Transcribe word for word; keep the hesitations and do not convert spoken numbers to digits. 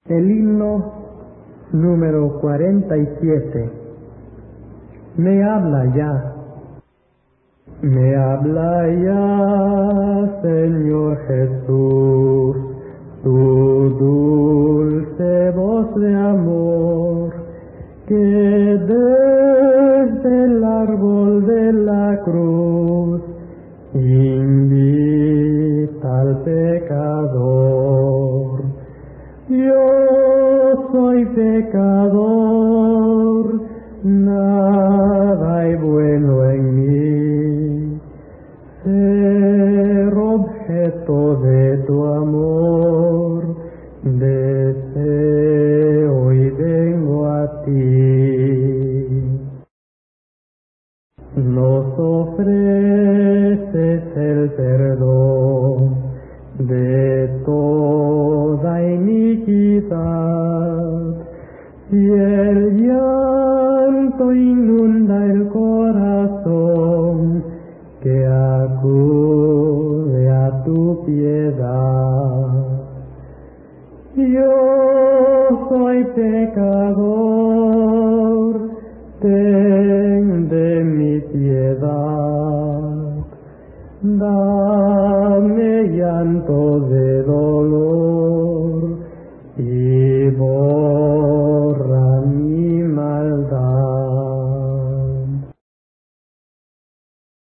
El himno número cuarenta y siete. Me habla ya. Me habla ya, Señor Jesús, tu dulce voz de amor, que desde el árbol de la cruz invita al pecador. Yo soy pecador, nada hay bueno en mí, ser objeto de tu amor, deseo y vengo a ti. Nos ofreces el perdón de toda iniquidad, y el llanto inunda el corazón que acude a tu piedad. Yo soy pecador, te